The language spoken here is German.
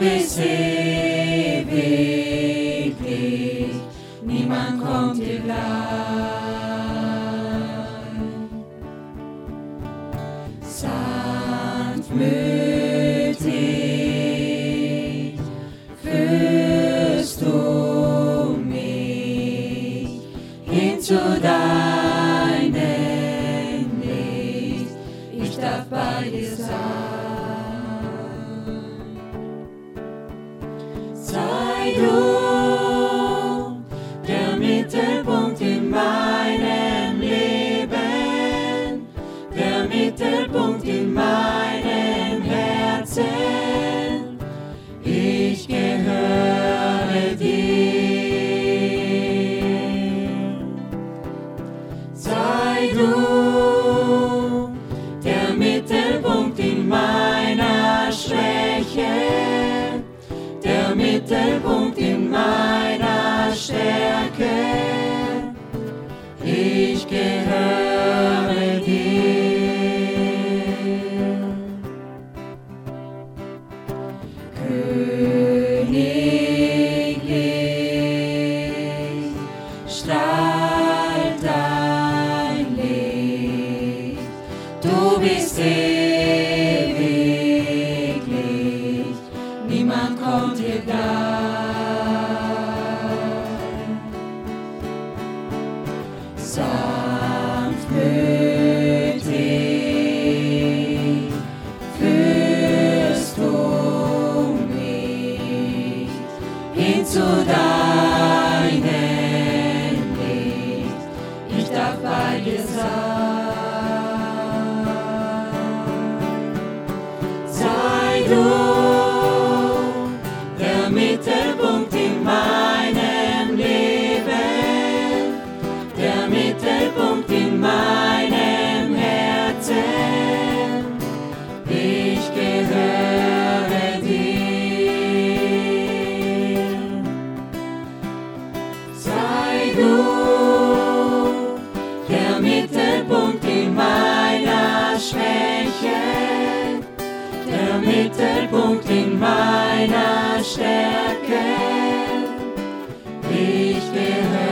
bist ewiglich, niemand kommt dir gleich. Sanftmütig führst du mich hin zu deinem Licht, ich darf bei dir sein. Sei du der Mittelpunkt in meinem Leben, der Mittelpunkt in meinem Herzen. Ich gehöre dir. Sei du der Mittelpunkt in meiner Schwäche, der Mittelpunkt in meiner Stärke. Ich gehöre dir. Königlich strahlt dein Licht, du bist ewiglich, niemand kommt dir gleich. Sanftmütig führst du mich hin zu deinem Licht, ich darf bei dir sein. Sei du der Mittelpunkt in meinem Leben, der Mittelpunkt in meinem Herzen. Ich gehöre dir. Sei du der Mittelpunkt in meiner Schwäche, der Mittelpunkt in meiner Stärke. Ich gehöre